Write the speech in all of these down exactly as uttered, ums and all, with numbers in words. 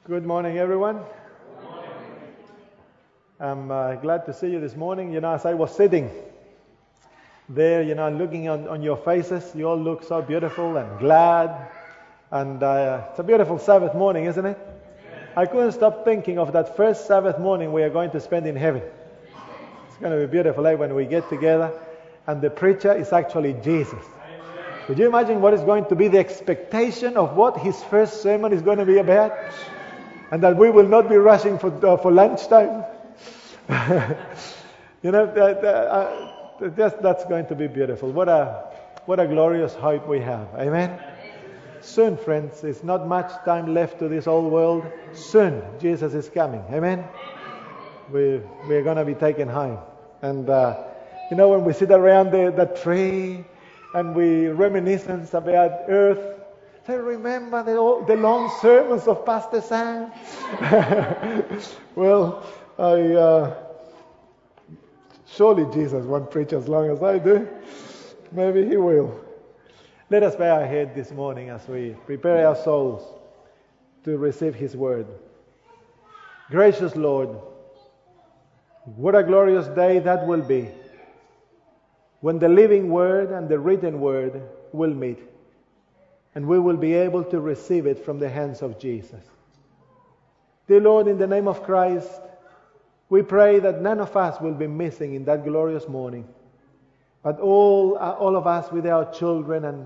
Good morning, everyone. I'm uh, glad to see you this morning. You know, as I was sitting there, you know, looking on, on your faces, you all look so beautiful and glad. And uh, it's a beautiful Sabbath morning, isn't it? I couldn't stop thinking of that first Sabbath morning we are going to spend in heaven. It's going to be beautiful, eh, when we get together and the preacher is actually Jesus. Could you imagine what is going to be the expectation of what his first sermon is going to be about? And that we will not be rushing for uh, for lunchtime. you know, that, uh, that, that's going to be beautiful. What a what a glorious hope we have. Amen? Soon, friends, it's not much time left to this old world. Soon, Jesus is coming. Amen? We, we're going to be taken home. And, uh, you know, when we sit around the, the tree and we reminiscence about earth, say, remember the, the long sermons of Pastor Sam? Well, I uh, surely Jesus won't preach as long as I do. Maybe he will. Let us bow our head this morning as we prepare our souls to receive his word. Gracious Lord, what a glorious day that will be when the living word and the written word will meet, and we will be able to receive it from the hands of Jesus. Dear Lord, in the name of Christ, we pray that none of us will be missing in that glorious morning, but all, uh, all of us with our children and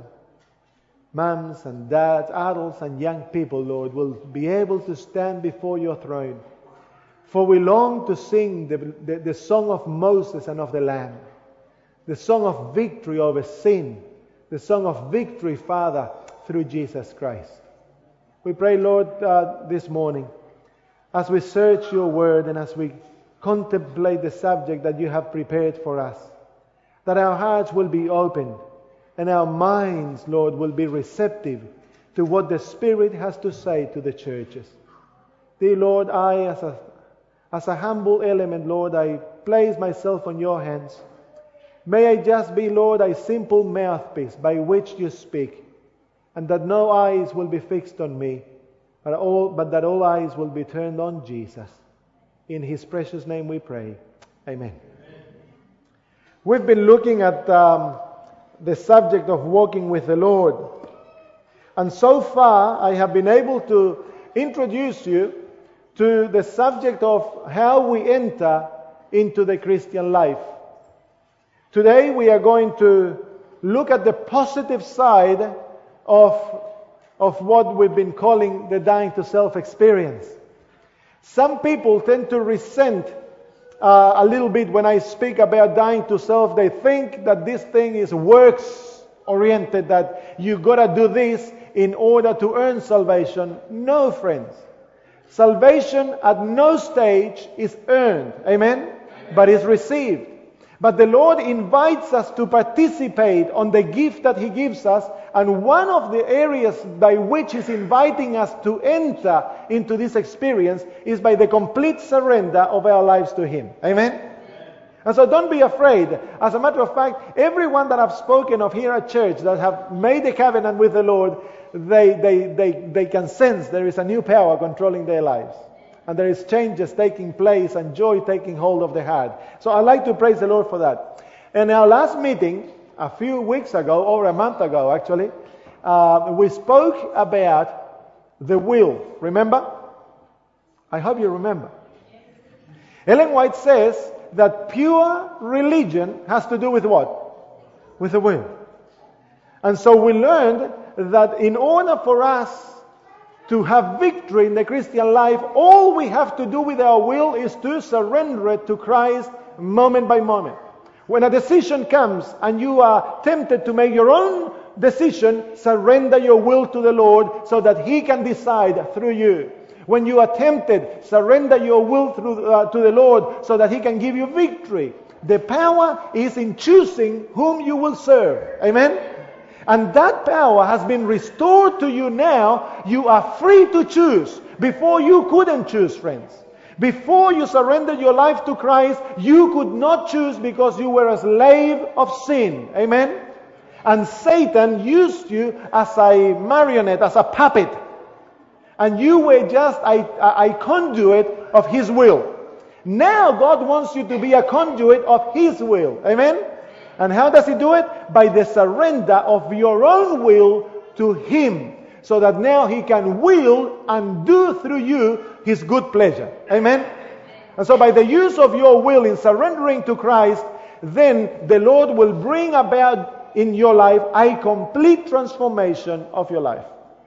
moms and dads, adults and young people, Lord, will be able to stand before your throne. For we long to sing the, the, the song of Moses and of the Lamb, the song of victory over sin, the song of victory, Father, through Jesus Christ. We pray, Lord, uh, this morning, as we search your word and as we contemplate the subject that you have prepared for us, that our hearts will be opened and our minds, Lord, will be receptive to what the Spirit has to say to the churches. Dear Lord, I, as a, as a humble element, Lord, I place myself on your hands. May I just be, Lord, a simple mouthpiece by which you speak, and that no eyes will be fixed on me, but, all, but that all eyes will be turned on Jesus. In his precious name we pray. Amen. Amen. We've been looking at um, the subject of walking with the Lord. And so far I have been able to introduce you to the subject of how we enter into the Christian life. Today we are going to look at the positive side of, of what we've been calling the dying to self experience. Some people tend to resent uh, a little bit when I speak about dying to self. They think that this thing is works oriented, that you gotta do this in order to earn salvation. No, friends. Salvation at no stage is earned. Amen? But is received. But the Lord invites us to participate on the gift that he gives us, and one of the areas by which he's inviting us to enter into this experience is by the complete surrender of our lives to him. Amen? Amen. And so don't be afraid. As a matter of fact, everyone that I've spoken of here at church that have made a covenant with the Lord, they, they, they, they can sense there is a new power controlling their lives. And there is changes taking place and joy taking hold of the heart. So I'd like to praise the Lord for that. In our last meeting, a few weeks ago, or a month ago actually, uh, we spoke about the will. Remember? I hope you remember. Ellen White says that pure religion has to do with what? With the will. And so we learned that in order for us to have victory in the Christian life, all we have to do with our will is to surrender it to Christ moment by moment. When a decision comes and you are tempted to make your own decision, surrender your will to the Lord so that he can decide through you. When you are tempted, surrender your will through, uh, to the Lord so that he can give you victory. The power is in choosing whom you will serve. Amen? And that power has been restored to you now. You are free to choose. Before you couldn't choose, friends. Before you surrendered your life to Christ, you could not choose because you were a slave of sin. Amen? And Satan used you as a marionette, as a puppet. and you were just a, a, a conduit of His will. Now God wants you to be a conduit of His will. Amen? And how does He do it? By the surrender of your own will to Him, so that now He can will and do through you His good pleasure. Amen? And so by the use of your will in surrendering to Christ, then the Lord will bring about in your life a complete transformation of your life.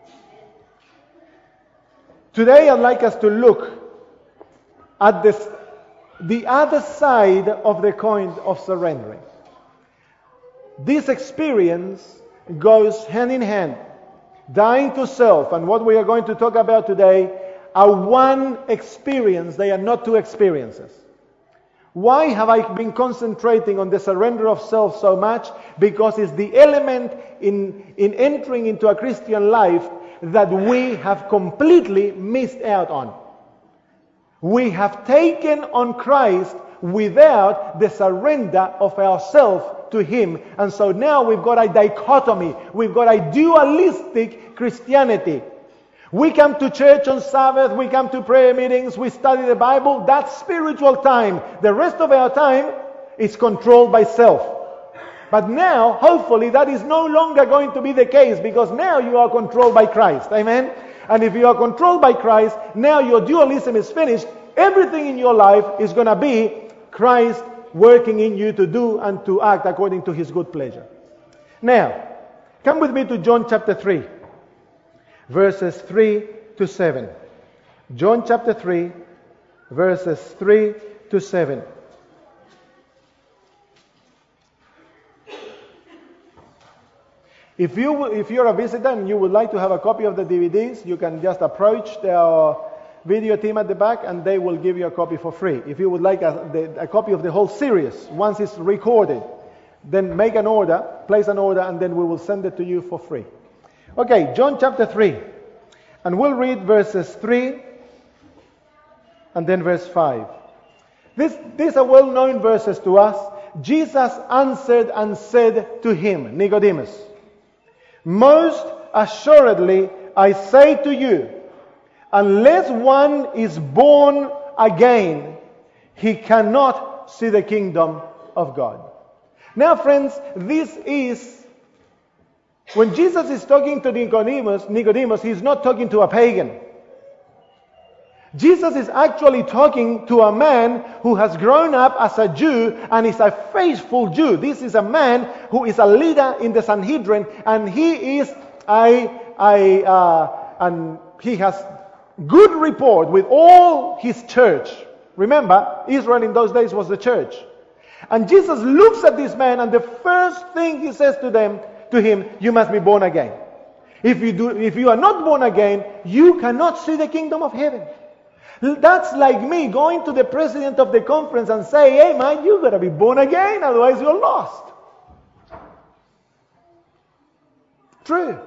Today I'd like us to look at this, the other side of the coin of surrendering. This experience goes hand in hand. Dying to self and what we are going to talk about today are one experience. They are not two experiences. Why have I been concentrating on the surrender of self so much? Because it's the element in, in entering into a Christian life that we have completely missed out on. We have taken on Christ without the surrender of ourselves to Him. And so now we've got a dichotomy. We've got a dualistic Christianity. We come to church on Sabbath, we come to prayer meetings, we study the Bible. That's spiritual time. The rest of our time is controlled by self. But now, hopefully, that is no longer going to be the case, because now you are controlled by Christ. Amen? And if you are controlled by Christ, now your dualism is finished. Everything in your life is going to be Christ working in you to do and to act according to His good pleasure. Now, come with me to John chapter three. Verses three to seven. John chapter three, verses three to seven. If you if you're a visitor and you would like to have a copy of the D V Ds, you can just approach the video team at the back and they will give you a copy for free. If you would like a, the, a copy of the whole series, once it's recorded, then make an order, place an order, and then we will send it to you for free. Okay, John chapter three. And we'll read verses three and then verse five. This, these are well-known verses to us. Jesus answered and said to him, Nicodemus, most assuredly I say to you, unless one is born again, he cannot see the kingdom of God. Now, friends, this is, when Jesus is talking to Nicodemus, Nicodemus, he's not talking to a pagan. Jesus is actually talking to a man who has grown up as a Jew and is a faithful Jew. This is a man who is a leader in the Sanhedrin, and he is a, a uh, and he has good rapport with all his church. Remember, Israel in those days was the church. And Jesus looks at this man, and the first thing he says to them, to him, you must be born again. If you do, if you are not born again, you cannot see the kingdom of heaven. That's like me going to the president of the conference and say, hey man, you gotta be born again, otherwise you're lost. True.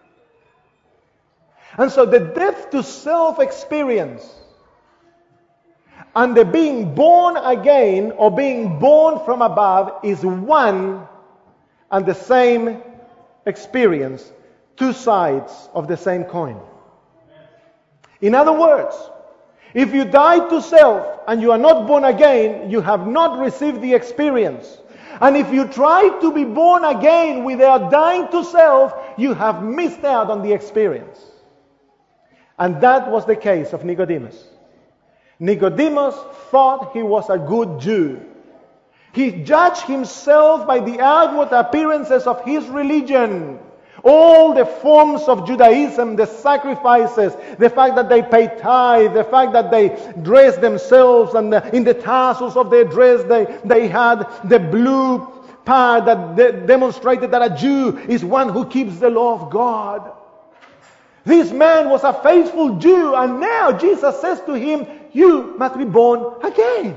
And so the death to self experience and the being born again or being born from above is one and the same experience, two sides of the same coin. In other words, if you die to self and you are not born again, you have not received the experience. And if you try to be born again without dying to self, you have missed out on the experience. And that was the case of Nicodemus. Nicodemus thought he was a good Jew. He judged himself by the outward appearances of his religion. All the forms of Judaism, the sacrifices, the fact that they pay tithe, the fact that they dress themselves, and the, in the tassels of their dress they, they had the blue part that de- demonstrated that a Jew is one who keeps the law of God. This man was a faithful Jew, and now Jesus says to him, you must be born again.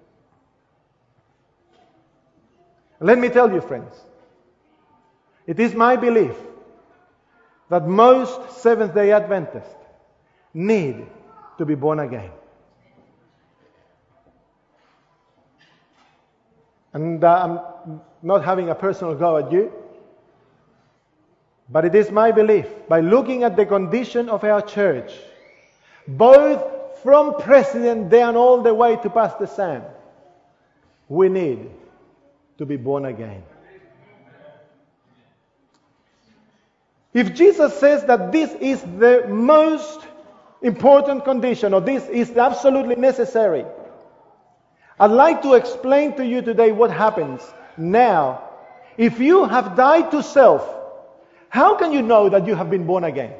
Let me tell you, friends, it is my belief that most Seventh-day Adventists need to be born again. And uh, I'm not having a personal go at you, but it is my belief, by looking at the condition of our church, both from president down all the way to Pastor Sam, we need to be born again. If Jesus says that this is the most important condition, or this is absolutely necessary, I'd like to explain to you today what happens now. If you have died to self, how can you know that you have been born again?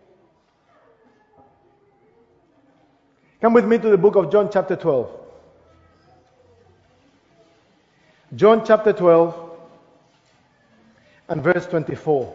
Come with me to the book of John chapter twelve. John chapter twelve and verse twenty-four.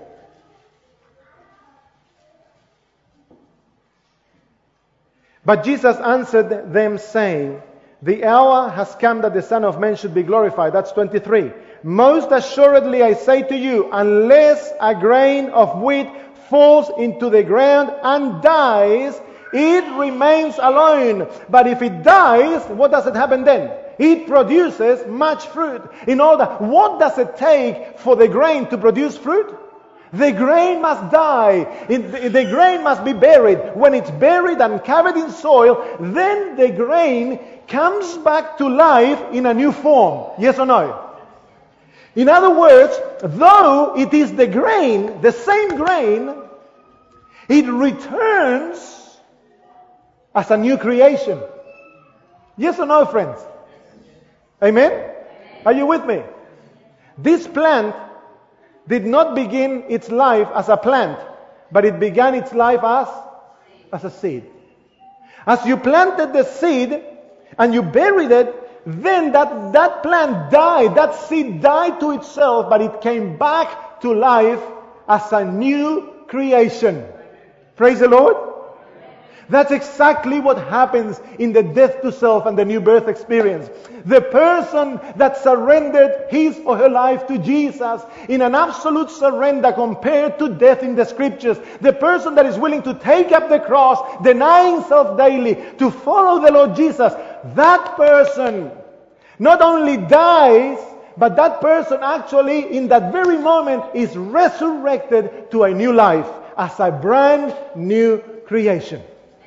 But Jesus answered them, saying, the hour has come that the Son of Man should be glorified. That's twenty-three. Most assuredly I say to you, unless a grain of wheat falls into the ground and dies, it remains alone. But if it dies, what does it happen then? It produces much fruit. In order, what does it take for the grain to produce fruit? The grain must die. It, the grain must be buried. When it's buried and covered in soil, then the grain comes back to life in a new form. Yes or no? In other words, though it is the grain, the same grain, it returns as a new creation. Yes or no, friends? Amen? Are you with me? This plant did not begin its life as a plant, but it began its life as, as a seed. As you planted the seed and you buried it, then that, that plant died, that seed died to itself, but it came back to life as a new creation. Praise the Lord. That's exactly what happens in the death to self and the new birth experience. The person that surrendered his or her life to Jesus in an absolute surrender compared to death in the scriptures, the person that is willing to take up the cross, denying self daily, to follow the Lord Jesus, that person not only dies, but that person actually in that very moment is resurrected to a new life as a brand new creation.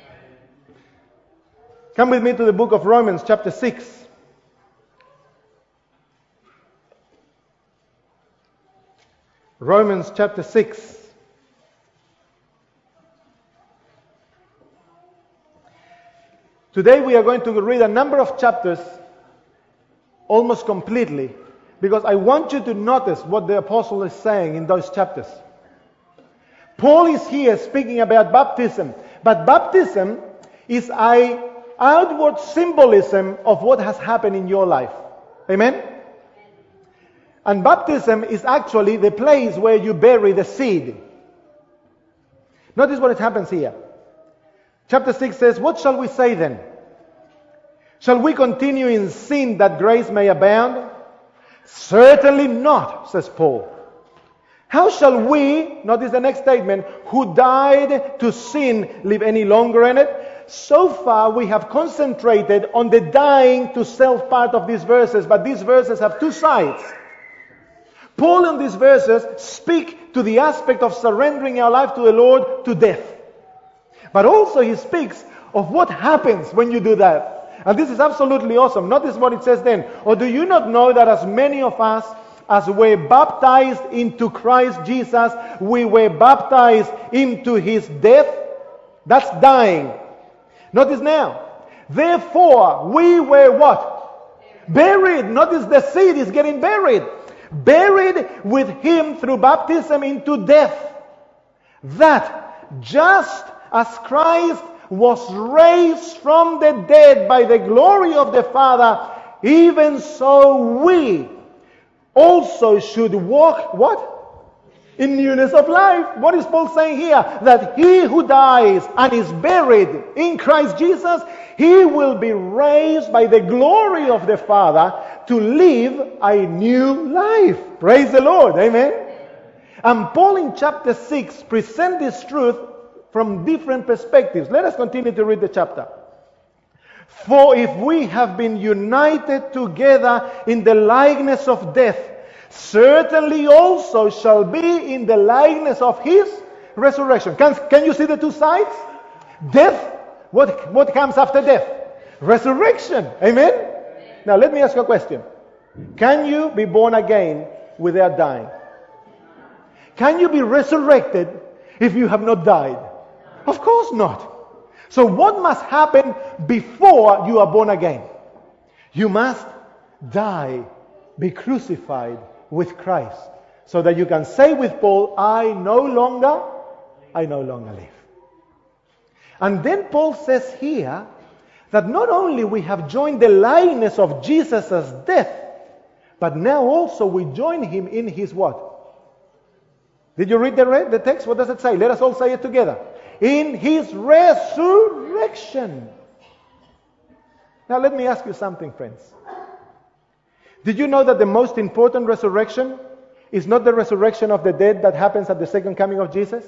Come with me to the book of Romans chapter six. Romans chapter six. Today we are going to read a number of chapters almost completely, because I want you to notice what the apostle is saying in those chapters. Paul is here speaking about baptism, but baptism is a outward symbolism of what has happened in your life. Amen? And baptism is actually the place where you bury the seed. Notice what happens here. Chapter six says, what shall we say then? Shall we continue in sin that grace may abound? Certainly not, says Paul. How shall we, notice the next statement, who died to sin live any longer in it? So far we have concentrated on the dying to self part of these verses, but these verses have two sides. Paul in these verses speak to the aspect of surrendering our life to the Lord to death. But also he speaks of what happens when you do that. And this is absolutely awesome. Notice what it says then. Or do you not know that as many of us as were baptized into Christ Jesus, we were baptized into his death? That's dying. Notice now. Therefore, we were what? Buried. Notice the seed is getting buried. Buried with him through baptism into death. That just as Christ was raised from the dead by the glory of the Father, even so we also should walk, what? In newness of life. What is Paul saying here? That he who dies and is buried in Christ Jesus, he will be raised by the glory of the Father to live a new life. Praise the Lord. Amen. And Paul in chapter six presents this truth from different perspectives. Let us continue to read the chapter. For if we have been united together in the likeness of death, certainly also shall be in the likeness of his resurrection. Can, can you see the two sides? Death What, what comes after death? Resurrection. Amen? Now let me ask you a question. Can you be born again without dying? Can you be resurrected if you have not died? Of course not. So what must happen before you are born again? You must die, be crucified with Christ, so that you can say with Paul, I no longer, I no longer live. And then Paul says here that not only we have joined the likeness of Jesus' death, but now also we join him in his what? Did you read the, the text? What does it say? Let us all say it together. In his resurrection. Now let me ask you something, friends. Did you know that the most important resurrection is not the resurrection of the dead that happens at the second coming of Jesus?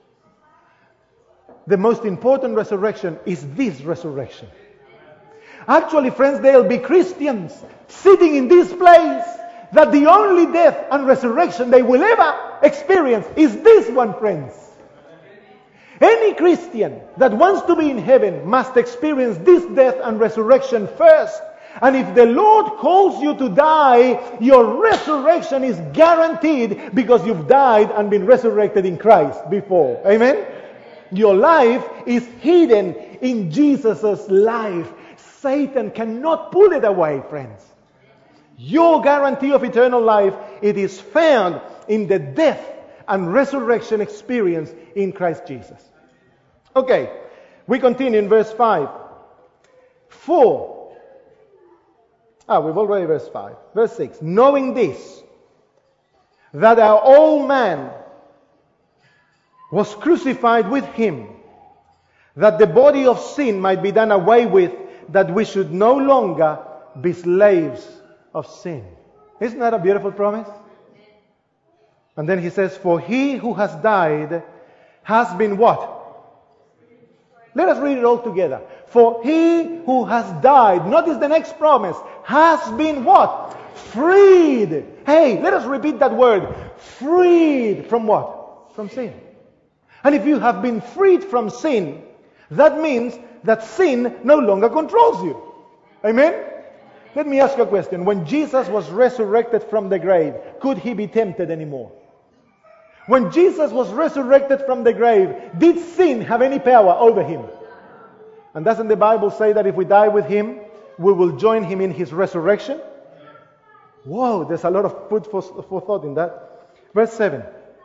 The most important resurrection is this resurrection. Actually, friends, there will be Christians sitting in this place that the only death and resurrection they will ever experience is this one, friends. Any Christian that wants to be in heaven must experience this death and resurrection first. And if the Lord calls you to die, your resurrection is guaranteed because you've died and been resurrected in Christ before. Amen? Your life is hidden in Jesus' life. Satan cannot pull it away, friends. Your guarantee of eternal life, it is found in the death and resurrection experience in Christ Jesus. Okay, we continue in verse five. For, ah, we've already verse five. Verse six, knowing this, that our old man was crucified with him, that the body of sin might be done away with, that we should no longer be slaves of sin. Isn't that a beautiful promise? And then he says, for he who has died has been what? Let us read it all together. For he who has died, notice the next promise, has been what? Freed. Hey, let us repeat that word. Freed from what? From sin. And if you have been freed from sin, that means that sin no longer controls you. Amen? Let me ask you a question. When Jesus was resurrected from the grave, could he be tempted anymore? When Jesus was resurrected from the grave, did sin have any power over him? And doesn't the Bible say that if we die with him, we will join him in his resurrection? Whoa, there's a lot of food for, for thought in that. Verse seven.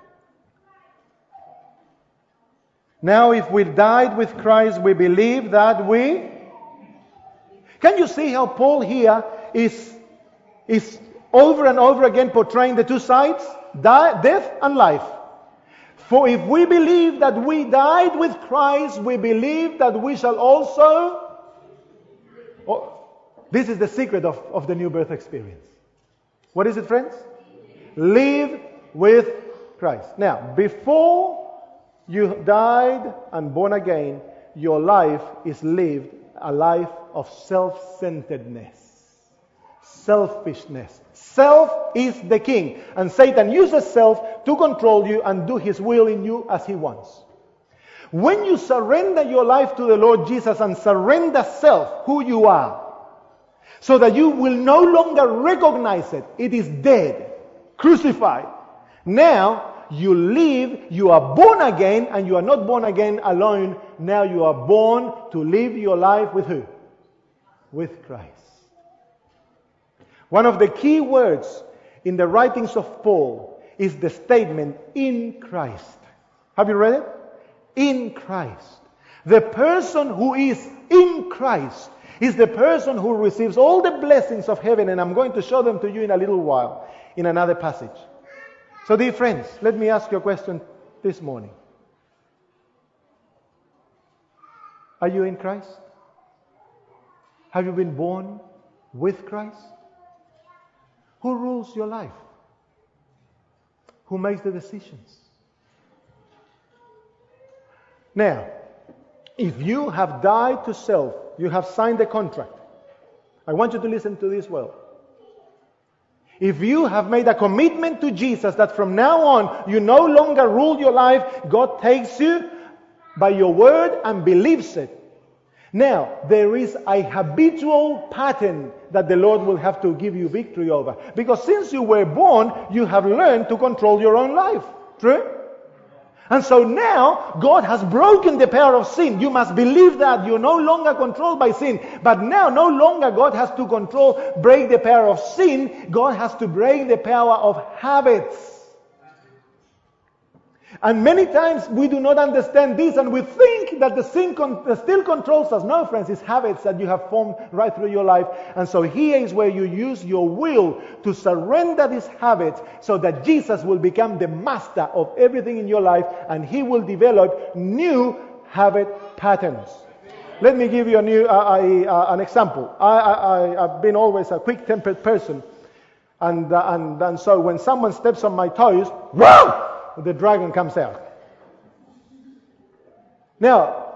Now if we died with Christ, we believe that we... Can you see how Paul here is, is over and over again portraying the two sides? Die, death and life. For if we believe that we died with Christ, we believe that we shall also... Oh, this is the secret of, of the new birth experience. What is it, friends? Live with Christ. Now, before you died and born again, your life is lived a life of self-centeredness, selfishness. Self is the king, and Satan uses self to control you and do his will in you as he wants. When you surrender your life to the Lord Jesus and surrender self, who you are, so that you will no longer recognize it, it is dead, crucified. Now, you live, you are born again, and you are not born again alone. Now you are born to live your life with who? With Christ. One of the key words in the writings of Paul is the statement, in Christ. Have you read it? In Christ. The person who is in Christ is the person who receives all the blessings of heaven, and I'm going to show them to you in a little while, in another passage. So, dear friends, let me ask you a question this morning. Are you in Christ? Have you been born with Christ? Who rules your life? Who makes the decisions? Now, if you have died to self, you have signed a contract. I want you to listen to this well. If you have made a commitment to Jesus that from now on you no longer rule your life, God takes you by your word and believes it. Now, there is a habitual pattern that the Lord will have to give you victory over. Because since you were born, you have learned to control your own life. True? And so now, God has broken the power of sin. You must believe that. You're no longer controlled by sin. But now, no longer God has to control, break the power of sin. God has to break the power of habits. And many times we do not understand this, and we think that the sin con- still controls us. No, friends, it's habits that you have formed right through your life. And so here is where you use your will to surrender these habits so that Jesus will become the master of everything in your life, and He will develop new habit patterns. Let me give you a new, uh, a, uh, an example. I, I, I've been always a quick-tempered person, and, uh, and, and so when someone steps on my toes, whoa! The dragon comes out. Now,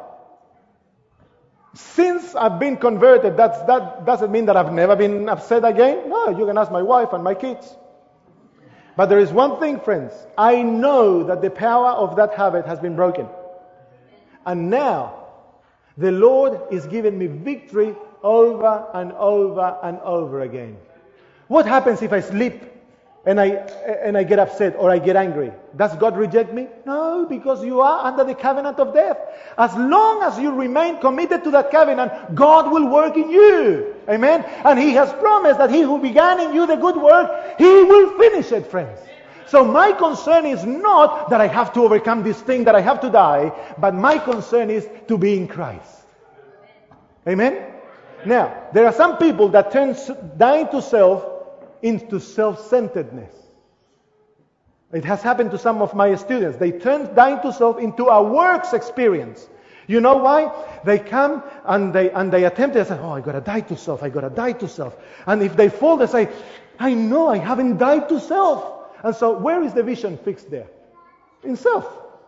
since I've been converted, that's, that doesn't mean that I've never been upset again. No, you can ask my wife and my kids. But there is one thing, friends. I know that the power of that habit has been broken. And now, the Lord is giving me victory over and over and over again. What happens if I sleep and I and I get upset or I get angry? Does God reject me? No, because you are under the covenant of death. As long as you remain committed to that covenant, God will work in you. Amen? And He has promised that He who began in you the good work, He will finish it, friends. So my concern is not that I have to overcome this thing, that I have to die, but my concern is to be in Christ. Amen? Now, there are some people that turn dying to self into self-centeredness. It has happened to some of my students. They turn dying to self into a works experience. You know why? They come and they and they attempt to say, oh, I gotta die to self, I gotta die to self. And if they fall, they say, I know I haven't died to self. And so where is the vision fixed there? In self.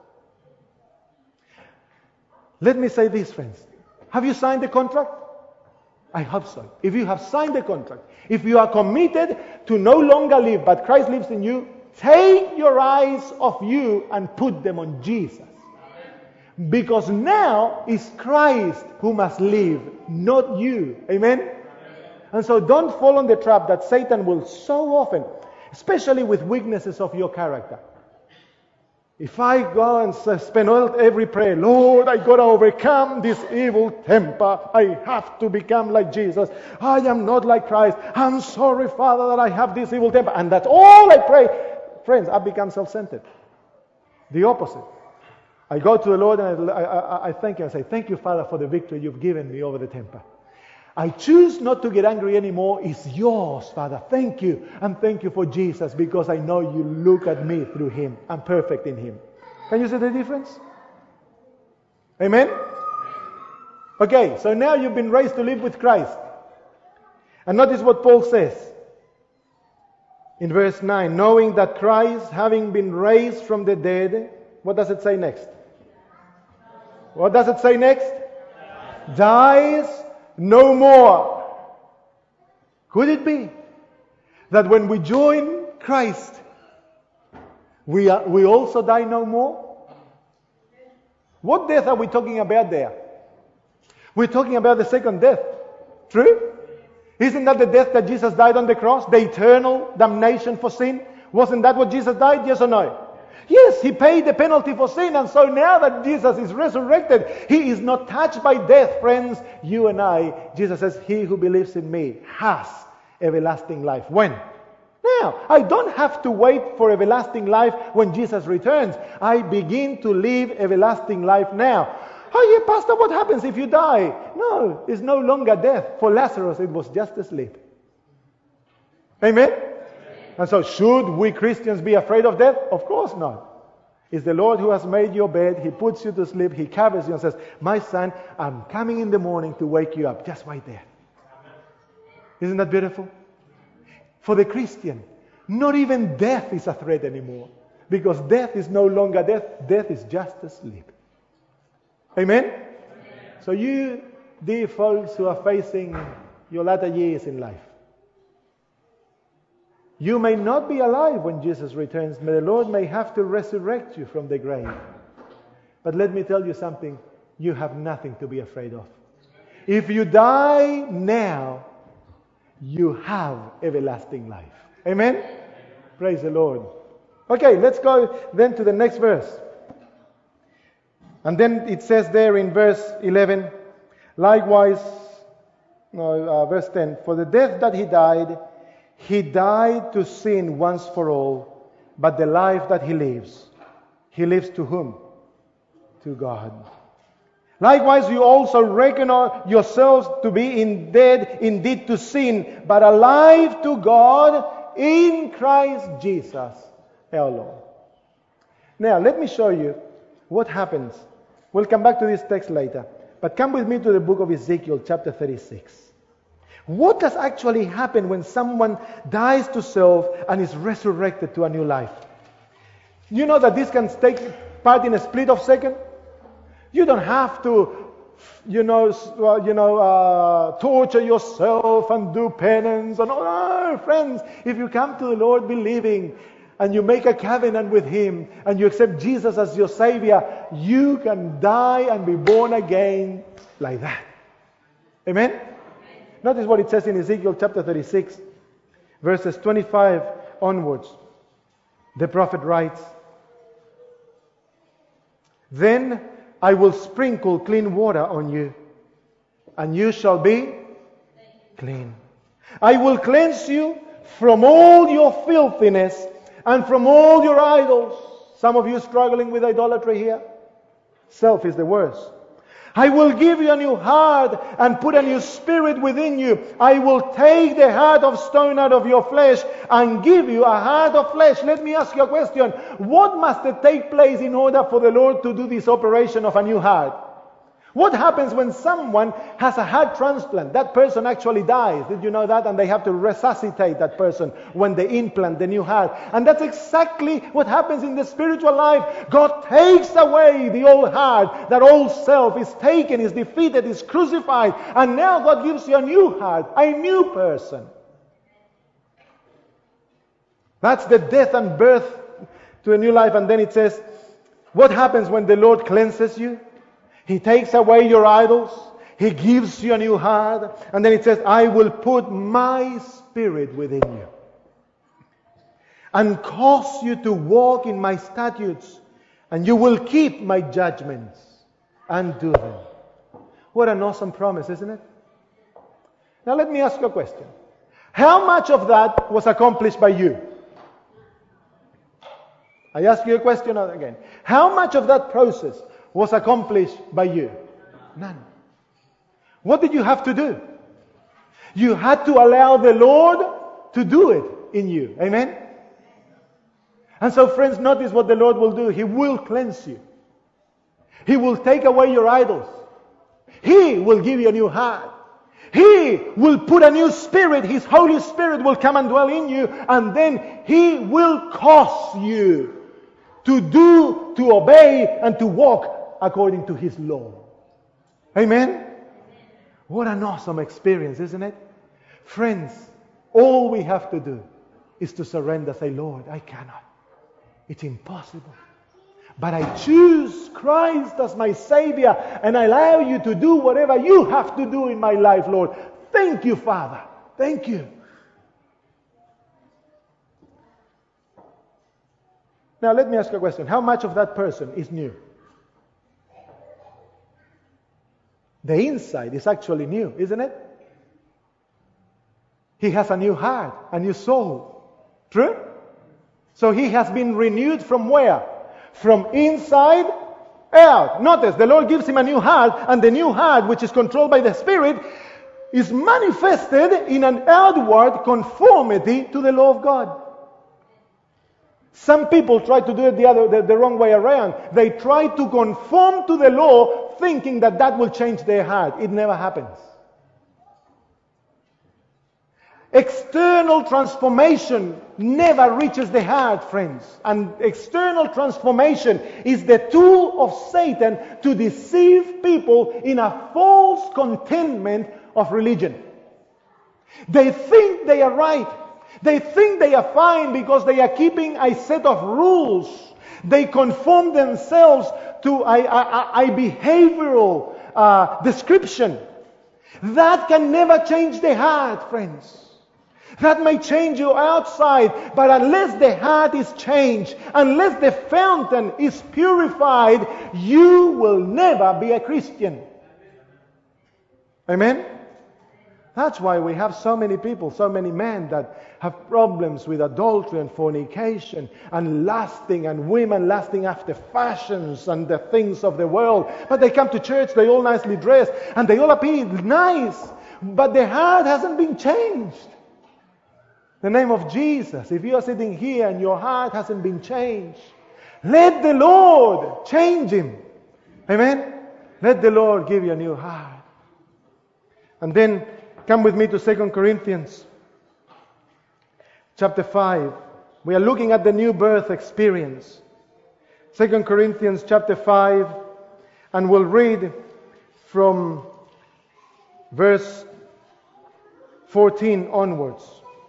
Let me say this, friends. Have you signed the contract? I hope so. If you have signed the contract, if you are committed to no longer live, but Christ lives in you, take your eyes off you and put them on Jesus. Because now it's Christ who must live, not you. Amen? And so don't fall on the trap that Satan will so often, especially with weaknesses of your character. If I go and spend all every prayer, Lord, I got to overcome this evil temper. I have to become like Jesus. I am not like Christ. I'm sorry, Father, that I have this evil temper. And that's all I pray. Friends, I become self-centered. The opposite. I go to the Lord and I, I, I thank Him. I say, thank you, Father, for the victory you've given me over the temper. I choose not to get angry anymore. It's yours, Father. Thank you. And thank you for Jesus, because I know you look at me through Him. I'm perfect in Him. Can you see the difference? Amen? Okay, so now you've been raised to live with Christ. And notice what Paul says in verse nine. Knowing that Christ, having been raised from the dead, what does it say next? What does it say next? Dies no more. Could it be that when we join Christ, we are, we also die no more? What death are we talking about there? We're talking about the second death. True? Isn't that the death that Jesus died on the cross? The eternal damnation for sin? Wasn't that what Jesus died? Yes or no? Yes, He paid the penalty for sin, and so now that Jesus is resurrected, He is not touched by death, friends. You and I, Jesus says, he who believes in me has everlasting life. When? Now. I don't have to wait for everlasting life when Jesus returns. I begin to live everlasting life now. Oh yeah, Pastor, what happens if you die? No, it's no longer death. For Lazarus, it was just a sleep. Amen? And so, should we Christians be afraid of death? Of course not. It's the Lord who has made your bed. He puts you to sleep. He covers you and says, my son, I'm coming in the morning to wake you up. Just right there. Isn't that beautiful? For the Christian, not even death is a threat anymore. Because death is no longer death. Death is just a sleep. Amen? Amen? So you, dear folks who are facing your latter years in life, you may not be alive when Jesus returns. The Lord may have to resurrect you from the grave. But let me tell you something. You have nothing to be afraid of. If you die now, you have everlasting life. Amen? Praise the Lord. Okay, let's go then to the next verse. And then it says there in verse eleven, likewise, no, uh, verse ten, for the death that he died, he died to sin once for all, but the life that he lives, he lives to whom? To God. Likewise, you also reckon yourselves to be in dead indeed to sin, but alive to God in Christ Jesus, our Lord. Now, let me show you what happens. We'll come back to this text later. But come with me to the book of Ezekiel, chapter thirty-six. What does actually happen when someone dies to self and is resurrected to a new life? You know that this can take part in a split of second? You don't have to, you know, uh, you know, uh, torture yourself and do penance and all. No, friends, if you come to the Lord believing and you make a covenant with Him and you accept Jesus as your Savior, you can die and be born again like that. Amen? Amen. Notice what it says in Ezekiel chapter thirty-six, verses twenty-five onwards. The prophet writes, then I will sprinkle clean water on you, and you shall be clean. I will cleanse you from all your filthiness and from all your idols. Some of you struggling with idolatry here. Self is the worst. I will give you a new heart and put a new spirit within you. I will take the heart of stone out of your flesh and give you a heart of flesh. Let me ask you a question. What must it take place in order for the Lord to do this operation of a new heart? What happens when someone has a heart transplant? That person actually dies. Did you know that? And they have to resuscitate that person when they implant the new heart. And that's exactly what happens in the spiritual life. God takes away the old heart. That old self is taken, is defeated, is crucified. And now God gives you a new heart, a new person. That's the death and birth to a new life. And then it says, what happens when the Lord cleanses you? He takes away your idols. He gives you a new heart. And then it says, I will put my spirit within you and cause you to walk in my statutes, and you will keep my judgments and do them. What an awesome promise, isn't it? Now let me ask you a question. How much of that was accomplished by you? I ask you a question again. How much of that process was accomplished by you? None. What did you have to do? You had to allow the Lord to do it in you. Amen? And so, friends, notice what the Lord will do. He will cleanse you. He will take away your idols. He will give you a new heart. He will put a new spirit. His Holy Spirit will come and dwell in you. And then He will cause you to do, to obey, and to walk according to His law. Amen? What an awesome experience, isn't it? Friends, all we have to do is to surrender. Say, Lord, I cannot. It's impossible. But I choose Christ as my Savior, and I allow you to do whatever you have to do in my life, Lord. Thank you, Father. Thank you. Now, let me ask you a question. How much of that person is new? The inside is actually new, isn't it? He has a new heart, a new soul. True? So he has been renewed from where? From inside out. Notice, the Lord gives him a new heart, and the new heart, which is controlled by the Spirit, is manifested in an outward conformity to the law of God. Some people try to do it the other, the, the wrong way around. They try to conform to the law, thinking that that will change their heart. It never happens. External transformation never reaches the heart, friends. And external transformation is the tool of Satan to deceive people in a false contentment of religion. They think they are right. They think they are fine because they are keeping a set of rules. They conform themselves to a, a, a behavioral uh, description. That can never change the heart, friends. That may change you outside, but unless the heart is changed, unless the fountain is purified, you will never be a Christian. Amen? That's why we have so many people, so many men that have problems with adultery and fornication and lusting, and women lusting after fashions and the things of the world. But they come to church, they all nicely dressed, and they all appear nice, but their heart hasn't been changed. The name of Jesus, if you are sitting here and your heart hasn't been changed, let the Lord change him. Amen? Let the Lord give you a new heart. And then come with me to Second Corinthians chapter five. We are looking at the new birth experience. Second Corinthians chapter five, and we'll read from verse fourteen onwards.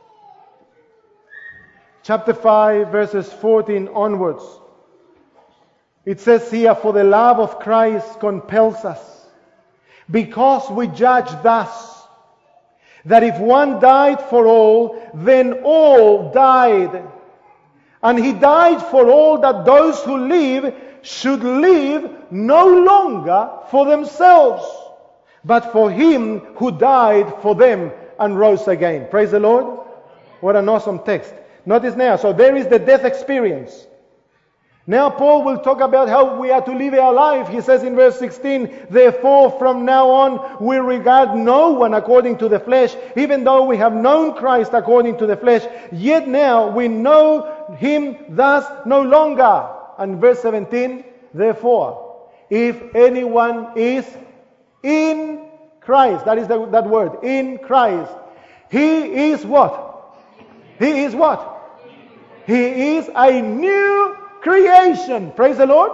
Chapter five, verses fourteen onwards. It says here, "For the love of Christ compels us, because we judge thus, that if one died for all, then all died. And he died for all, that those who live should live no longer for themselves, but for him who died for them and rose again." Praise the Lord. What an awesome text. Notice now, so there is the death experience. Now Paul will talk about how we are to live our life. He says in verse sixteen, "Therefore from now on we regard no one according to the flesh, even though we have known Christ according to the flesh, yet now we know him thus no longer." And verse seventeen, "Therefore, if anyone is in Christ," that is the, that word, in Christ, he is what? He is what? He is a new creation. Praise the Lord.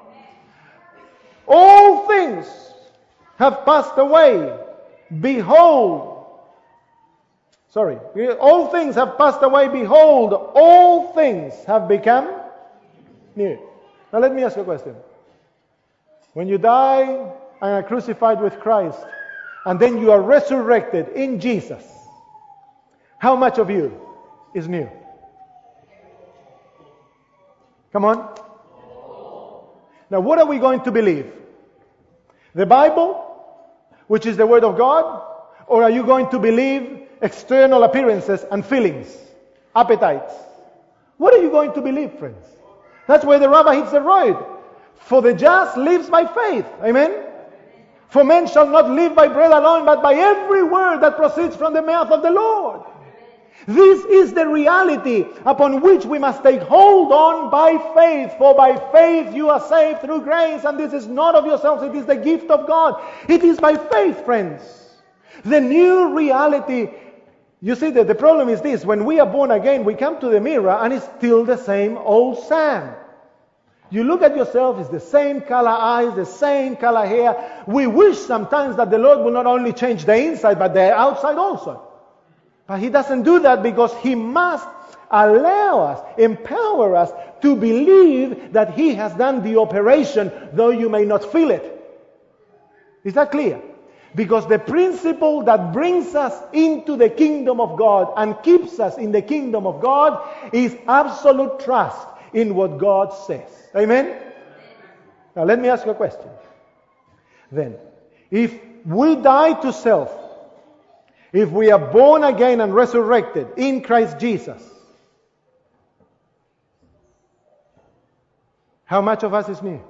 All things have passed away. Behold. Sorry. All things have passed away. Behold, all things have become new. Now let me ask you a question. When you die and are crucified with Christ, and then you are resurrected in Jesus, how much of you is new? Come on. Now what are we going to believe? The Bible, which is the Word of God? Or are you going to believe external appearances and feelings, appetites? What are you going to believe, friends? That's where the rubber hits the road. For the just lives by faith. Amen? For men shall not live by bread alone, but by every word that proceeds from the mouth of the Lord. This is the reality upon which we must take hold on by faith. For by faith you are saved through grace, and this is not of yourselves, it is the gift of God. It is by faith, friends. The new reality. You see, that the problem is this: when we are born again, we come to the mirror and it's still the same old Sam. You look at yourself, it's the same color eyes, the same color hair. We wish sometimes that the Lord will not only change the inside, but the outside also. But He doesn't do that, because He must allow us, empower us to believe that He has done the operation, though you may not feel it. Is that clear? Because the principle that brings us into the kingdom of God and keeps us in the kingdom of God is absolute trust in what God says. Amen? Now let me ask you a question. Then, if we die to self, if we are born again and resurrected in Christ Jesus, how much of us is new?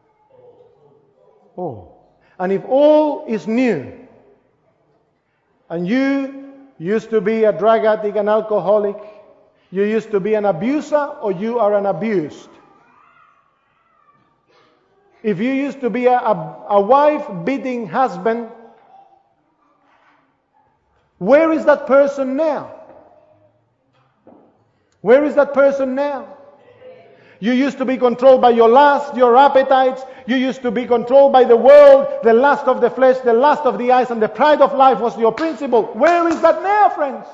All. And if all is new, and you used to be a drug addict, an alcoholic, you used to be an abuser, or you are an abused. If you used to be a, a, a wife-beating husband, where is that person now? Where is that person now? You used to be controlled by your lust, your appetites. You used to be controlled by the world, the lust of the flesh, the lust of the eyes, and the pride of life was your principle. Where is that now, friends?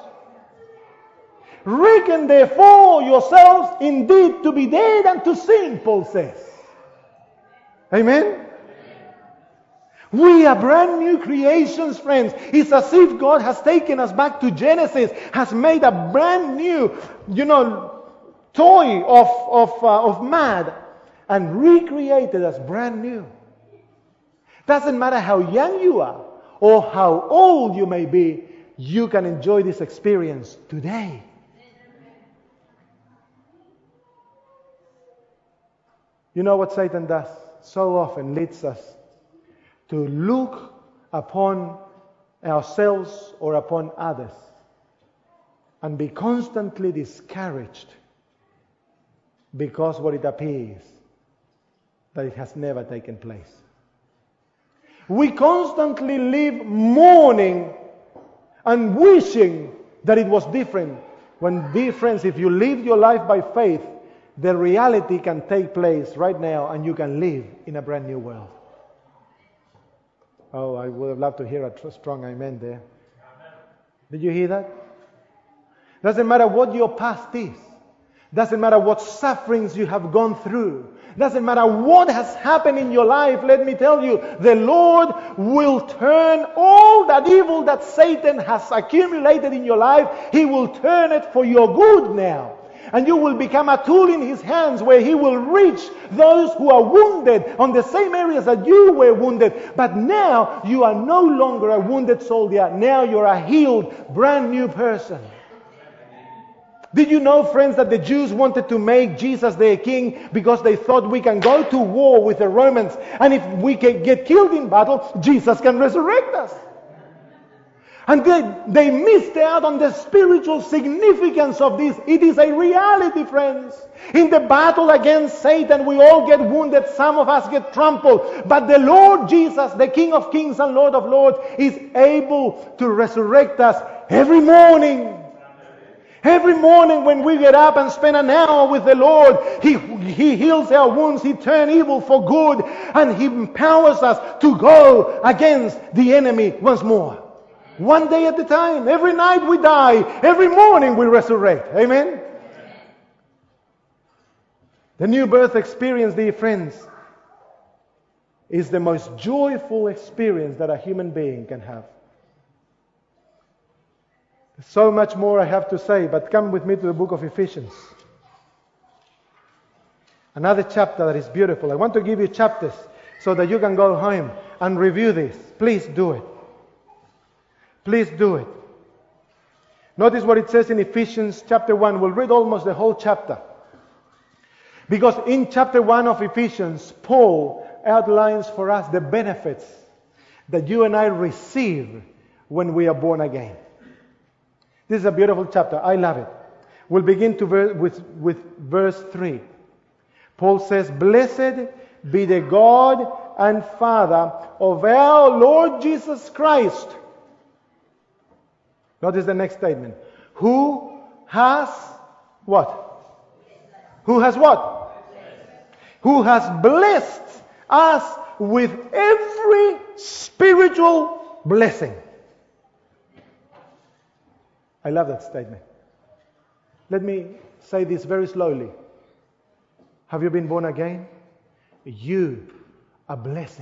Reckon therefore yourselves indeed to be dead unto sin, Paul says. Amen? We are brand new creations, friends. It's as if God has taken us back to Genesis, has made a brand new, you know, toy of, of, uh, of man and recreated us brand new. Doesn't matter how young you are or how old you may be, you can enjoy this experience today. You know what Satan does? So often leads us to look upon ourselves or upon others and be constantly discouraged because what it appears that it has never taken place. We constantly live mourning and wishing that it was different. When, dear friends, if you live your life by faith, the reality can take place right now and you can live in a brand new world. Oh, I would have loved to hear a strong amen there. Did you hear that? Doesn't matter what your past is. Doesn't matter what sufferings you have gone through. Doesn't matter what has happened in your life. Let me tell you, the Lord will turn all that evil that Satan has accumulated in your life, He will turn it for your good now. And you will become a tool in His hands where He will reach those who are wounded on the same areas that you were wounded. But now you are no longer a wounded soldier. Now you're a healed, brand new person. Did you know, friends, that the Jews wanted to make Jesus their king because they thought we can go to war with the Romans, and if we can get killed in battle, Jesus can resurrect us. And they, they missed out on the spiritual significance of this. It is a reality, friends. In the battle against Satan, we all get wounded. Some of us get trampled. But the Lord Jesus, the King of Kings and Lord of Lords, is able to resurrect us every morning. Every morning when we get up and spend an hour with the Lord, He, he heals our wounds, He turns evil for good, and He empowers us to go against the enemy once more. One day at a time. Every night we die. Every morning we resurrect. Amen? The new birth experience, dear friends, is the most joyful experience that a human being can have. So much more I have to say, but come with me to the book of Ephesians. Another chapter that is beautiful. I want to give you chapters so that you can go home and review this. Please do it. Please do it. Notice what it says in Ephesians chapter one. We'll read almost the whole chapter. Because in chapter one of Ephesians, Paul outlines for us the benefits that you and I receive when we are born again. This is a beautiful chapter. I love it. We'll begin to ver- with, with verse three. Paul says, "Blessed be the God and Father of our Lord Jesus Christ." Notice the next statement. Who has what? Who has what? Who has blessed us with every spiritual blessing. I love that statement. Let me say this very slowly. Have you been born again? You are blessed.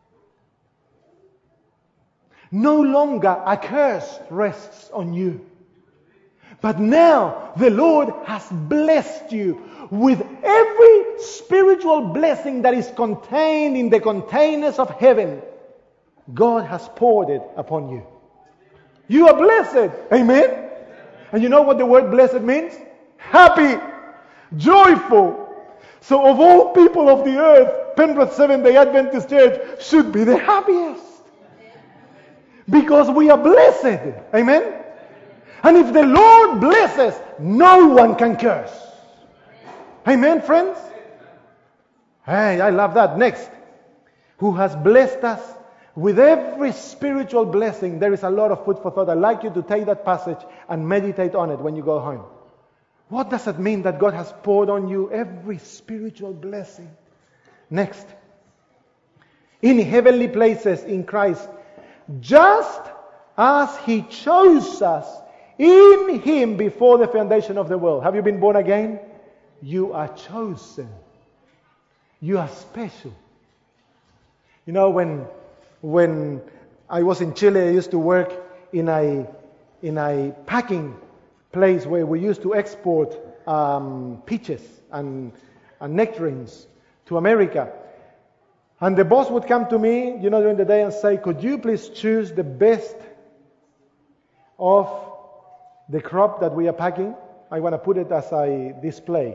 No longer a curse rests on you. But now the Lord has blessed you with every spiritual blessing that is contained in the containers of heaven. God has poured it upon you. You are blessed. Amen? And you know what the word blessed means? Happy, joyful. So of all people of the earth, Penrith Seventh-day Adventist Church should be the happiest. Because we are blessed. Amen? And if the Lord blesses, no one can curse. Amen, friends? Hey, I love that. Next. Who has blessed us with every spiritual blessing. There is a lot of food for thought. I'd like you to take that passage and meditate on it when you go home. What does it mean that God has poured on you every spiritual blessing? Next. In heavenly places in Christ, just as He chose us in Him before the foundation of the world. Have you been born again? You are chosen. You are special. You know, when When I was in Chile, I used to work in a in a packing place where we used to export um, peaches and, and nectarines to America. And the boss would come to me, you know, during the day and say, could you please choose the best of the crop that we are packing? I want to put it as a display.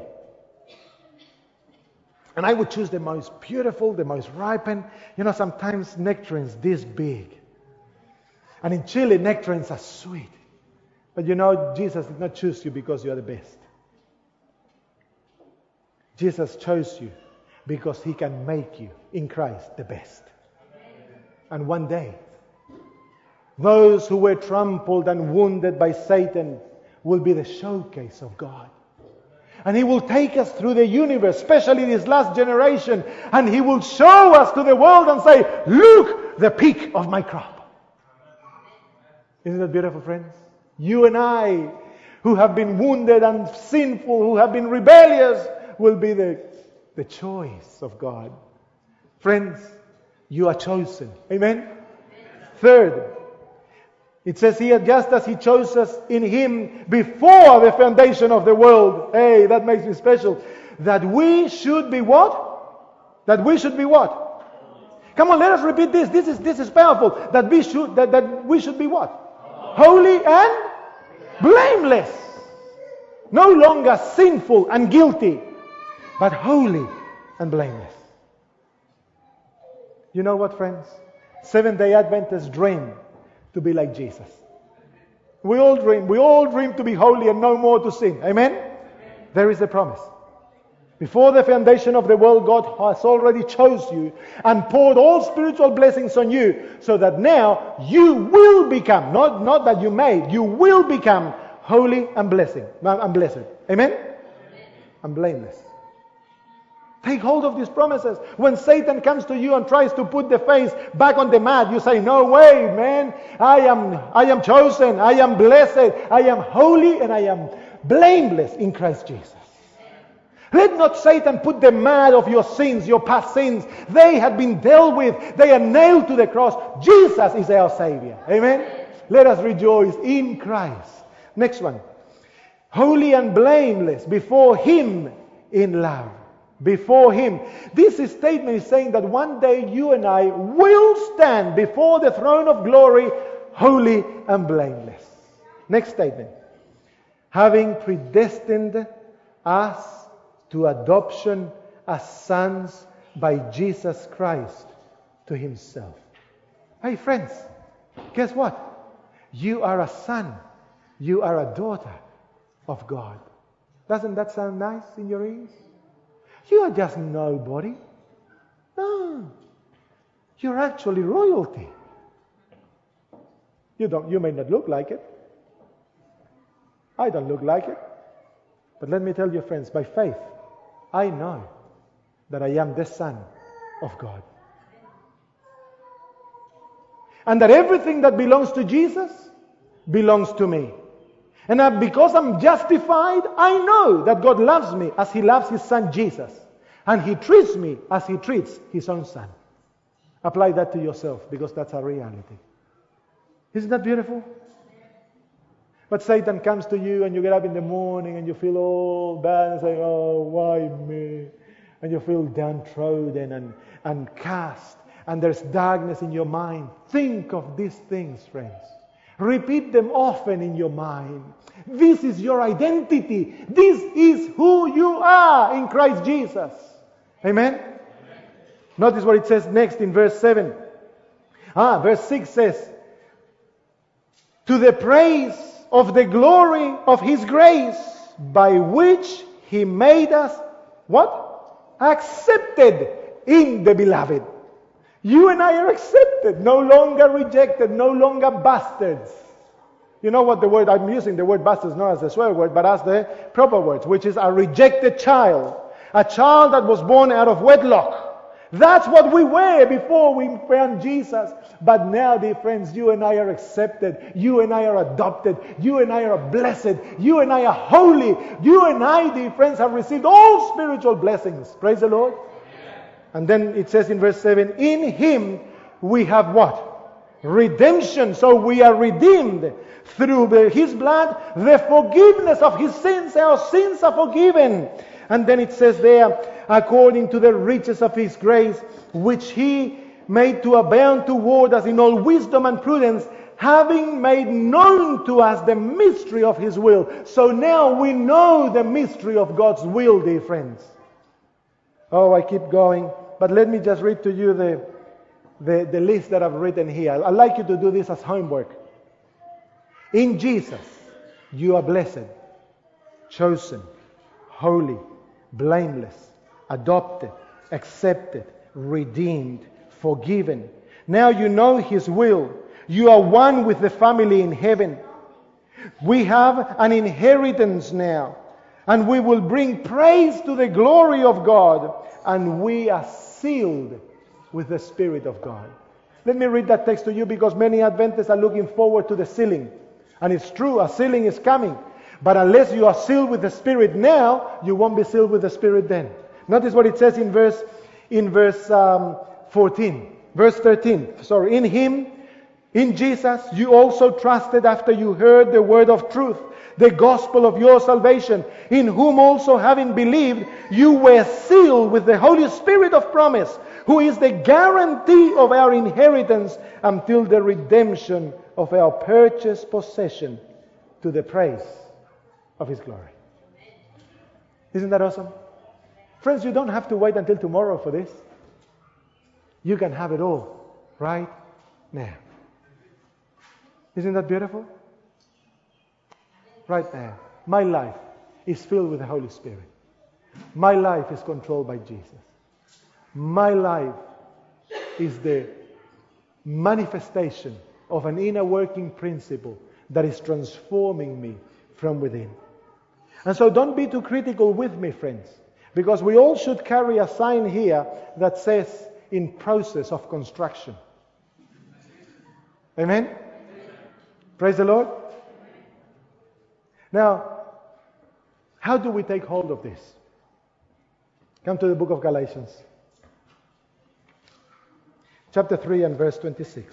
And I would choose the most beautiful, the most ripened. You know, sometimes nectarines this big. And in Chile, nectarines are sweet. But you know, Jesus did not choose you because you are the best. Jesus chose you because He can make you in Christ the best. And one day, those who were trampled and wounded by Satan will be the showcase of God. And He will take us through the universe, especially this last generation, and He will show us to the world and say, look, the peak of my crop. Isn't that beautiful, friends? You and I, who have been wounded and sinful, who have been rebellious, will be the, the choice of God. Friends, you are chosen. Amen? Third, it says here, just as He chose us in Him before the foundation of the world. Hey, that makes me special. That we should be what? That we should be what? Come on, let us repeat this. This is this is powerful. That we should that, that we should be what? Holy and blameless. No longer sinful and guilty, but holy and blameless. You know what, friends? Seventh-day Adventists dream to be like Jesus. We all dream. We all dream to be holy and no more to sin. Amen? Amen? There is a promise. Before the foundation of the world, God has already chose you and poured all spiritual blessings on you, so that now you will become, not, not that you may, you will become holy and blessing, and blessed. Amen? Amen? And blameless. Take hold of these promises. When Satan comes to you and tries to put the face back on the mat, you say, no way, man. I am, I am chosen. I am blessed. I am holy and I am blameless in Christ Jesus. Let not Satan put the mat of your sins, your past sins. They have been dealt with. They are nailed to the cross. Jesus is our Savior. Amen? Let us rejoice in Christ. Next one. Holy and blameless before Him in love. Before Him. This statement is saying that one day you and I will stand before the throne of glory, holy and blameless. Next statement. Having predestined us to adoption as sons by Jesus Christ to Himself. Hey friends, guess what? You are a son. You are a daughter of God. Doesn't that sound nice in your ears? You are just nobody. No. You're actually royalty. You don't, you may not look like it. I don't look like it. But let me tell you, friends, by faith, I know that I am the Son of God. And that everything that belongs to Jesus belongs to me. And that because I'm justified, I know that God loves me as He loves His Son Jesus. And He treats me as He treats His own Son. Apply that to yourself, because that's a reality. Isn't that beautiful? But Satan comes to you and you get up in the morning and you feel all bad and say, oh, why me? And you feel downtrodden and, and cast. And there's darkness in your mind. Think of these things, friends. Repeat them often in your mind. This is your identity. This is who you are in Christ Jesus. Amen? Amen. Notice what it says next in verse seven. Ah, verse six says, to the praise of the glory of His grace, by which He made us, what? Accepted in the Beloved. You and I are accepted, no longer rejected, no longer bastards. You know what the word, I'm using the word bastards not as a swear word, but as the proper word, which is a rejected child. A child that was born out of wedlock. That's what we were before we found Jesus. But now, dear friends, you and I are accepted. You and I are adopted. You and I are blessed. You and I are holy. You and I, dear friends, have received all spiritual blessings. Praise the Lord. And then it says in verse seven, in Him we have what? Redemption. So we are redeemed through the, His blood, the forgiveness of His sins. Our sins are forgiven. And then it says there, according to the riches of His grace, which He made to abound toward us in all wisdom and prudence, having made known to us the mystery of His will. So now we know the mystery of God's will, dear friends. Oh, I keep going, but let me just read to you the, the, the list that I've written here. I'd like you to do this as homework. In Jesus, you are blessed, chosen, holy, blameless, adopted, accepted, redeemed, forgiven. Now you know His will. You are one with the family in heaven. We have an inheritance now, and we will bring praise to the glory of God, and we are sealed with the Spirit of God. Let me read that text to you, because many Adventists are looking forward to the sealing. And it's true, a sealing is coming. But unless you are sealed with the Spirit now, you won't be sealed with the Spirit then. Notice what it says in verse in verse um, fourteen. Verse thirteen. Sorry. In Him, in Jesus, you also trusted after you heard the word of truth, the gospel of your salvation, in whom also having believed, you were sealed with the Holy Spirit of promise, who is the guarantee of our inheritance until the redemption of our purchased possession, to the praise of His glory. Isn't that awesome? Friends, you don't have to wait until tomorrow for this. You can have it all right now. Isn't that beautiful? Right now. My life is filled with the Holy Spirit. My life is controlled by Jesus. My life is the manifestation of an inner working principle that is transforming me from within. And so don't be too critical with me, friends, because we all should carry a sign here that says, in process of construction. Amen? Praise the Lord. Now, how do we take hold of this? Come to the book of Galatians. Chapter three and verse twenty-six.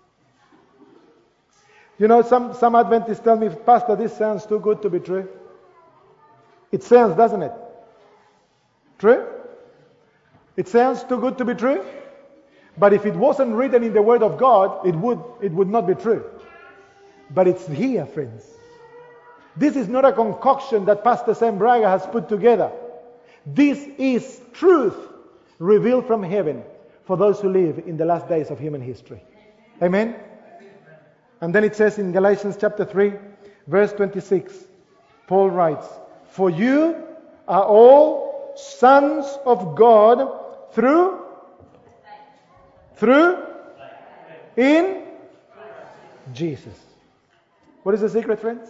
You know, some, some Adventists tell me, Pastor, this sounds too good to be true. It sounds, doesn't it? True? It sounds too good to be true. But if it wasn't written in the Word of God, it would, it would not be true. But it's here, friends. This is not a concoction that Pastor Sam Braga has put together. This is truth revealed from heaven for those who live in the last days of human history. Amen? And then it says in Galatians chapter three, verse twenty-six, Paul writes, "For you are all sons of God through, through, in Jesus." What is the secret, friends?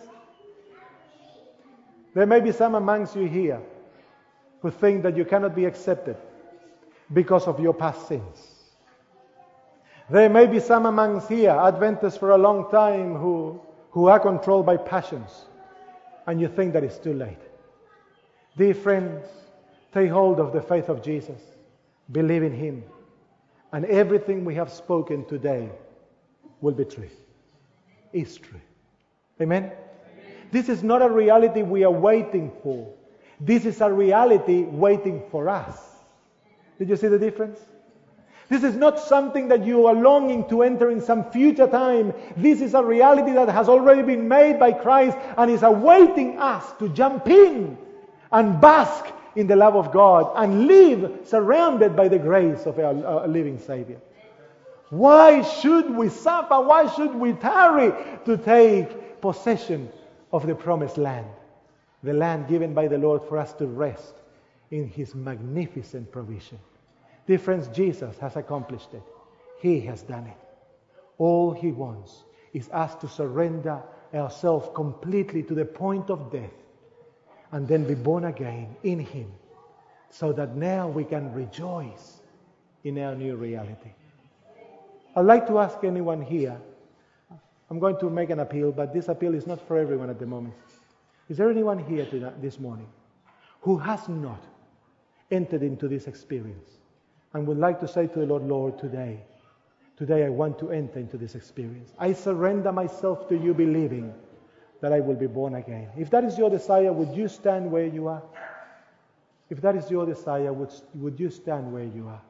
There may be some amongst you here who think that you cannot be accepted because of your past sins. There may be some amongst here, Adventists for a long time, who, who are controlled by passions, and you think that it's too late. Dear friends, take hold of the faith of Jesus. Believe in Him. And everything we have spoken today will be true. Is true. Amen? Amen? This is not a reality we are waiting for. This is a reality waiting for us. Did you see the difference? This is not something that you are longing to enter in some future time. This is a reality that has already been made by Christ and is awaiting us to jump in and bask in the love of God and live surrounded by the grace of our, our living Savior. Why should we suffer? Why should we tarry to take possession of the promised land? The land given by the Lord for us to rest in His magnificent provision. Dear friends, Jesus has accomplished it. He has done it. All He wants is us to surrender ourselves completely to the point of death and then be born again in Him, so that now we can rejoice in our new reality. I'd like to ask anyone here, I'm going to make an appeal, but this appeal is not for everyone at the moment. Is there anyone here tonight, this morning, who has not entered into this experience and would like to say to the Lord, Lord, today, Today I want to enter into this experience. I surrender myself to you, believing that I will be born again. If that is your desire, would you stand where you are? If that is your desire, would, would you stand where you are?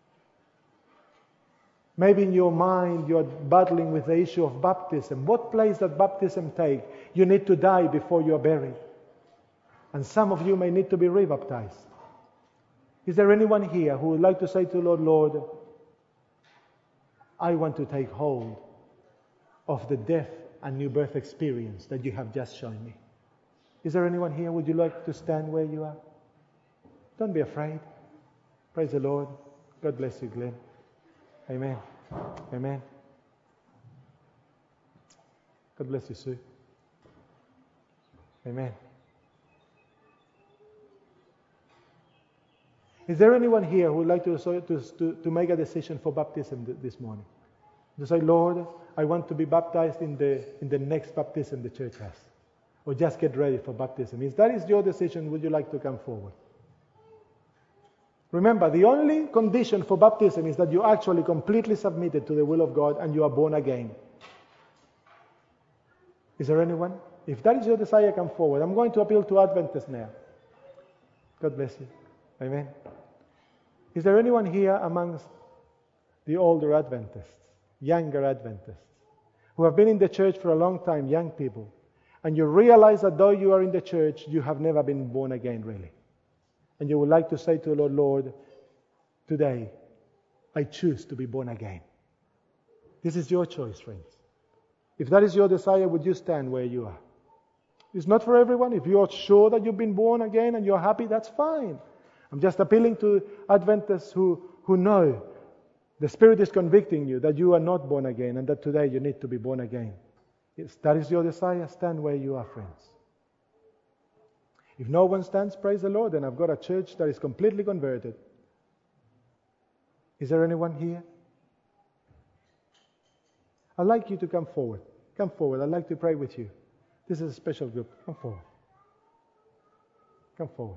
Maybe in your mind you're battling with the issue of baptism. What place does baptism take? You need to die before you're buried. And some of you may need to be rebaptized. Is there anyone here who would like to say to the Lord, Lord, I want to take hold of the death and new birth experience that you have just shown me? Is there anyone here? Would you like to stand where you are? Don't be afraid. Praise the Lord. God bless you, Glenn. Amen. Amen. God bless you, Sue. Amen. Is there anyone here who would like to, to, to make a decision for baptism this morning? To say, Lord, I want to be baptized in the, in the next baptism the church has. Or just get ready for baptism. If that is your decision, would you like to come forward? Remember, the only condition for baptism is that you actually completely submitted to the will of God and you are born again. Is there anyone? If that is your desire, come forward. I'm going to appeal to Adventists now. God bless you. Amen. Is there anyone here amongst the older Adventists, younger Adventists, who have been in the church for a long time, young people, and you realize that though you are in the church, you have never been born again, really? And you would like to say to the Lord, Lord, today I choose to be born again. This is your choice, friends. If that is your desire, would you stand where you are? It's not for everyone. If you are sure that you've been born again and you're happy, that's fine. I'm just appealing to Adventists who, who know the Spirit is convicting you that you are not born again and that today you need to be born again. If that is your desire, stand where you are, friends. If no one stands, praise the Lord, then I've got a church that is completely converted. Is there anyone here? I'd like you to come forward. Come forward. I'd like to pray with you. This is a special group. Come forward. Come forward.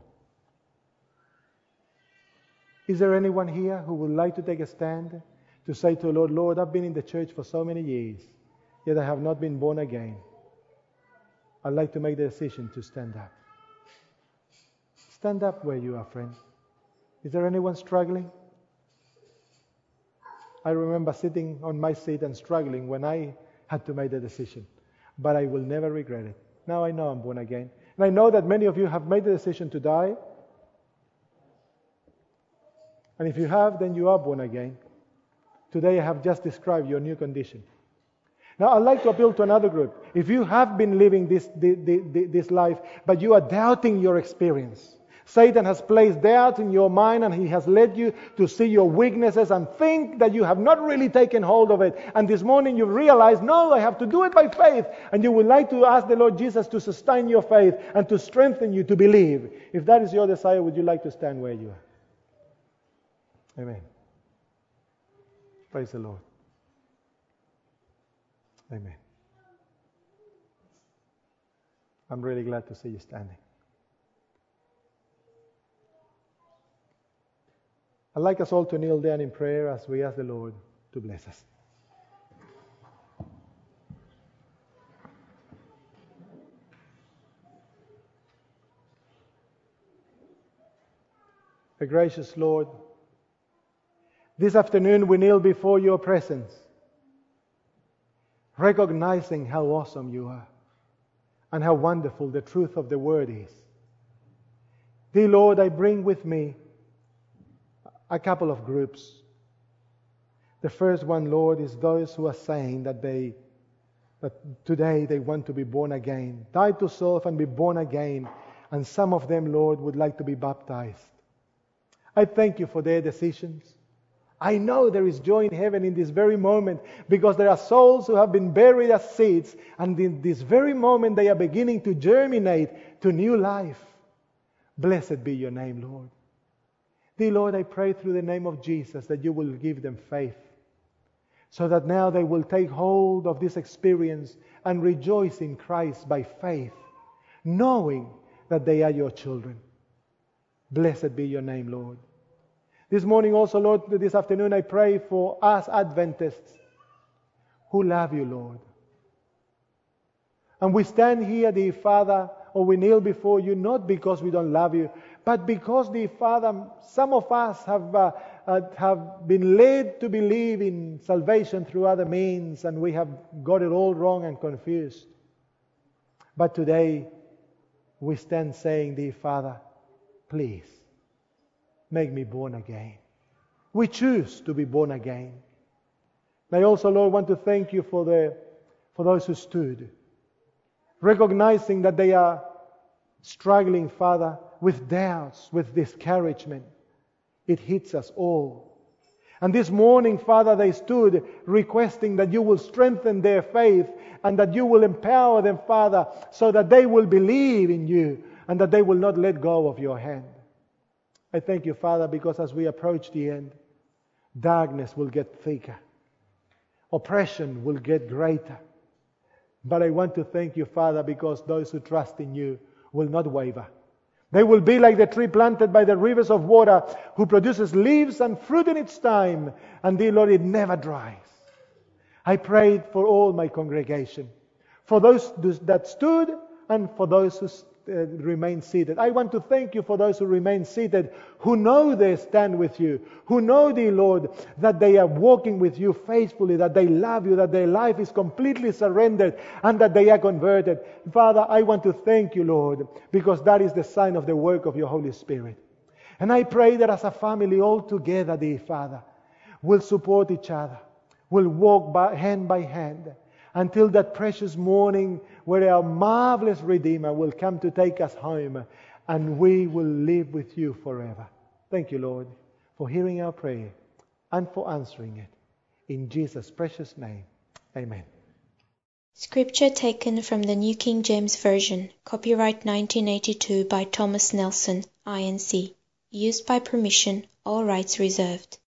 Is there anyone here who would like to take a stand to say to the Lord, Lord, I've been in the church for so many years, yet I have not been born again. I'd like to make the decision to stand up. Stand up where you are, friend. Is there anyone struggling? I remember sitting on my seat and struggling when I had to make the decision. But I will never regret it. Now I know I'm born again. And I know that many of you have made the decision to die. And if you have, then you are born again. Today I have just described your new condition. Now I'd like to appeal to another group. If you have been living this, this, this life, but you are doubting your experience, Satan has placed doubt in your mind and he has led you to see your weaknesses and think that you have not really taken hold of it. And this morning you realize, no, I have to do it by faith. And you would like to ask the Lord Jesus to sustain your faith and to strengthen you to believe. If that is your desire, would you like to stand where you are? Amen. Praise the Lord. Amen. I'm really glad to see you standing. I'd like us all to kneel down in prayer as we ask the Lord to bless us. The gracious Lord, this afternoon we kneel before your presence, recognizing how awesome you are and how wonderful the truth of the Word is. Dear Lord, I bring with me a couple of groups. The first one, Lord, is those who are saying that they that today they want to be born again, die to self and be born again. And some of them, Lord, would like to be baptized. I thank you for their decisions. I know there is joy in heaven in this very moment because there are souls who have been buried as seeds, and in this very moment they are beginning to germinate to new life. Blessed be your name, Lord. Dear Lord, I pray through the name of Jesus that you will give them faith so that now they will take hold of this experience and rejoice in Christ by faith, knowing that they are your children. Blessed be your name, Lord. This morning also, Lord, this afternoon, I pray for us Adventists who love you, Lord. And we stand here, dear Father, or we kneel before you, not because we don't love you, but because, dear Father, some of us have uh, uh, have been led to believe in salvation through other means, and we have got it all wrong and confused. But today, we stand saying, dear Father, please, make me born again. We choose to be born again. I also, Lord, want to thank you for the for those who stood, recognizing that they are struggling, Father, with doubts, with discouragement. It hits us all. And this morning, Father, they stood requesting that you will strengthen their faith and that you will empower them, Father, so that they will believe in you and that they will not let go of your hand. I thank you, Father, because as we approach the end, darkness will get thicker. Oppression will get greater. But I want to thank you, Father, because those who trust in you will not waver. They will be like the tree planted by the rivers of water, who produces leaves and fruit in its time, and dear Lord, it never dries. I prayed for all my congregation, for those that stood and for those who uh, remain seated. I want to thank you for those who remain seated, who know they stand with you, who know, dear Lord, that they are walking with you faithfully, that they love you, that their life is completely surrendered, and that they are converted. Father, I want to thank you, Lord, because that is the sign of the work of your Holy Spirit. And I pray that as a family all together, dear Father, we'll support each other, we'll walk by, hand by hand, until that precious morning where our marvelous Redeemer will come to take us home, and we will live with you forever. Thank you, Lord, for hearing our prayer and for answering it. In Jesus' precious name, amen. Scripture taken from the New King James Version, copyright nineteen eighty-two by Thomas Nelson, I N C. Used by permission, all rights reserved.